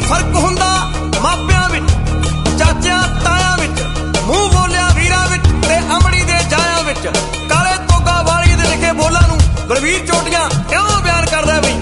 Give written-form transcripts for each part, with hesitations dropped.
फर्क हुंदा मापियां विच, चाचियां तायां विच, मूंह बोलिया वीरां विच ते अमड़ी दे जायां विच। काले तोगा वाली दे लिखे बोलां नूं बलवीर चोटियां इउं बयान करदा बई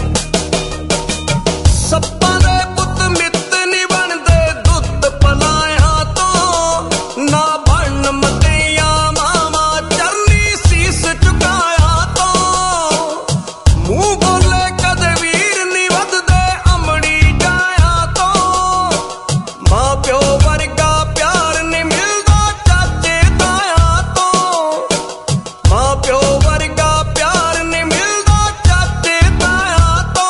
सप्पां दे पुत्त मित्त नी बनदे दुੱਧ पलायां तो ना बन मतियां मामा चरनी सीस चुकाया तो। मूंह बोले कदे वीर नी वधदे अमड़ी जाया तो। मां प्यो वर्गा प्यार नी मिलदा चाचे ताया तो। मां प्यो वर्गा प्यार नी मिलदा चाचे ताया तो।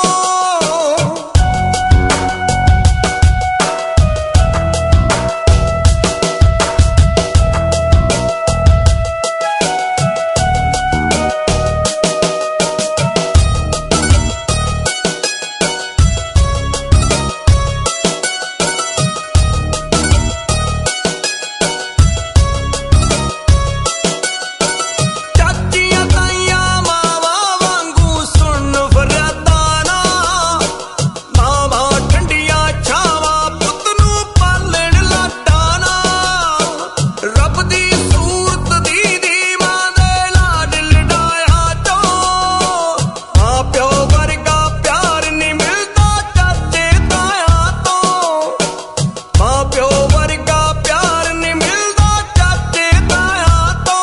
चाचियां ताइयां मावा वांगू सुन फरियादा ना। मावा ठंडियां छावां पुत्त नूं पालण लाटा ना। रब दी सूरत दी मां दे लाड लडाया चो। मां प्यो वर्गा प्यार नी मिलदा चाचे ताया तो। मां प्यो वर्गा प्यार नी मिलदा चाचे ताया तो।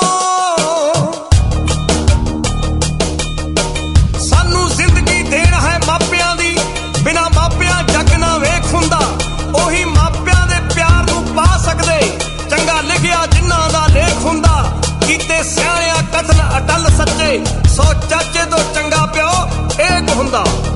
सानू जिंदगी देण है मापियां दी, बिना मापियां जग ना वेख हुंदा। ओही मापियां दे प्यार नूं पा सकदे, चंगा लिखिया जिन्हां दा लेख हुंदा। कीते सियाणियां कथन अटल सच्चे, सौ चाचे तो चंगा प्यो एक हुंदा।